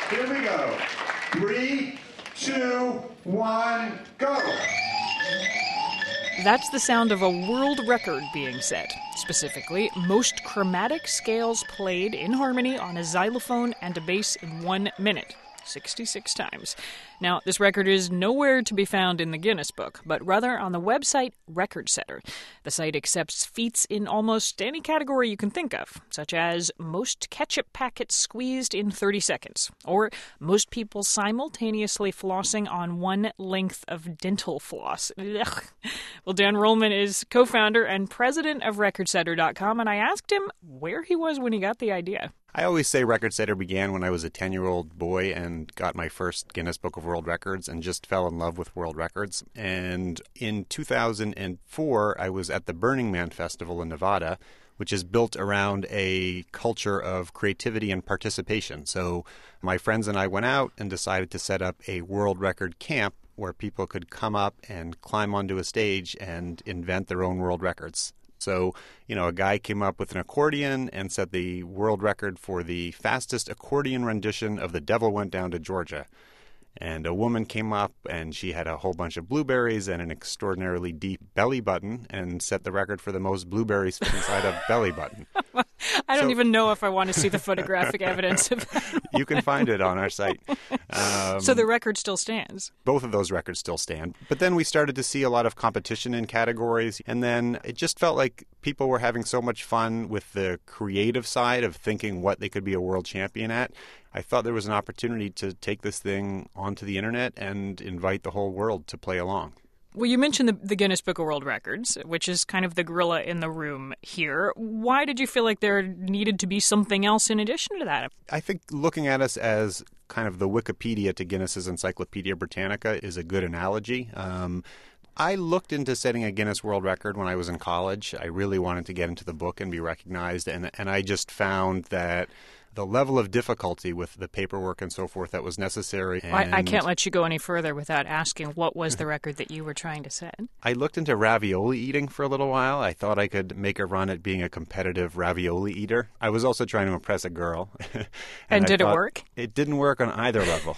Here we go. 3, 2, 1, go. That's the sound of a world record being set. Specifically, most chromatic scales played in harmony on a xylophone and a bass in 1 minute. 66 times. Now, this record is nowhere to be found in the Guinness Book, but rather on the website Record Setter. The site accepts feats in almost any category you can think of, such as most ketchup packets squeezed in 30 seconds, or most people simultaneously flossing on one length of dental floss. Ugh. Well, Dan Rollman is co-founder and president of RecordSetter.com, and I asked him where he was when he got the idea. I always say Record Setter began when I was a 10-year-old boy and got my first Guinness Book of World Records and just fell in love with world records. And in 2004, I was at the Burning Man Festival in Nevada, which is built around a culture of creativity and participation. So my friends and I went out and decided to set up a world record camp where people could come up and climb onto a stage and invent their own world records. So, a guy came up with an accordion and set the world record for the fastest accordion rendition of The Devil Went Down to Georgia. And a woman came up and she had a whole bunch of blueberries and an extraordinarily deep belly button and set the record for the most blueberries inside a belly button. I don't even know if I want to see the photographic evidence of that. You can find it on our site. So the record still stands? Both of those records still stand. But then we started to see a lot of competition in categories. And then it just felt like people were having so much fun with the creative side of thinking what they could be a world champion at. I thought there was an opportunity to take this thing onto the internet and invite the whole world to play along. Well, you mentioned the Guinness Book of World Records, which is kind of the gorilla in the room here. Why did you feel like there needed to be something else in addition to that? I think looking at us as kind of the Wikipedia to Guinness's Encyclopedia Britannica is a good analogy. I looked into setting a Guinness World Record when I was in college. I really wanted to get into the book and be recognized, and I just found that the level of difficulty with the paperwork and so forth that was necessary. I can't let you go any further without asking what was the record that you were trying to set. I looked into ravioli eating for a little while. I thought I could make a run at being a competitive ravioli eater. I was also trying to impress a girl. and did it work? It didn't work on either level.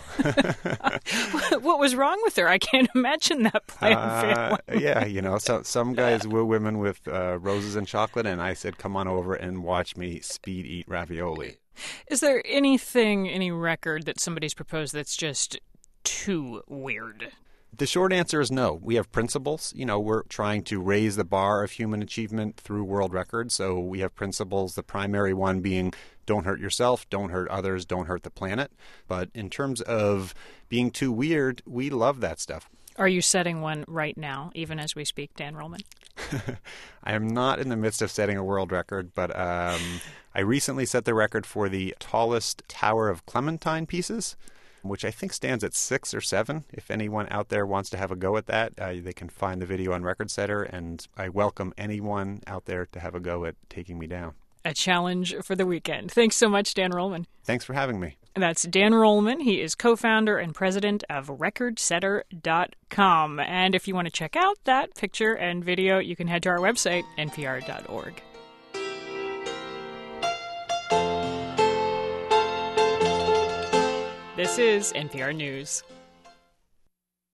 What was wrong with her? I can't imagine that plan failing. Yeah, some guys woo women with roses and chocolate, and I said, come on over and watch me speed eat ravioli. Is there any record that somebody's proposed that's just too weird? The short answer is no. We have principles. We're trying to raise the bar of human achievement through world records. So we have principles, the primary one being don't hurt yourself, don't hurt others, don't hurt the planet. But in terms of being too weird, we love that stuff. Are you setting one right now, even as we speak, Dan Rollman? I am not in the midst of setting a world record, but I recently set the record for the tallest Tower of Clementine pieces, which I think stands at 6 or 7. If anyone out there wants to have a go at that, they can find the video on Record Setter, and I welcome anyone out there to have a go at taking me down. A challenge for the weekend. Thanks so much, Dan Rollman. Thanks for having me. That's Dan Rollman. He is co-founder and president of RecordSetter.com. And if you want to check out that picture and video, you can head to our website, npr.org. This is NPR News.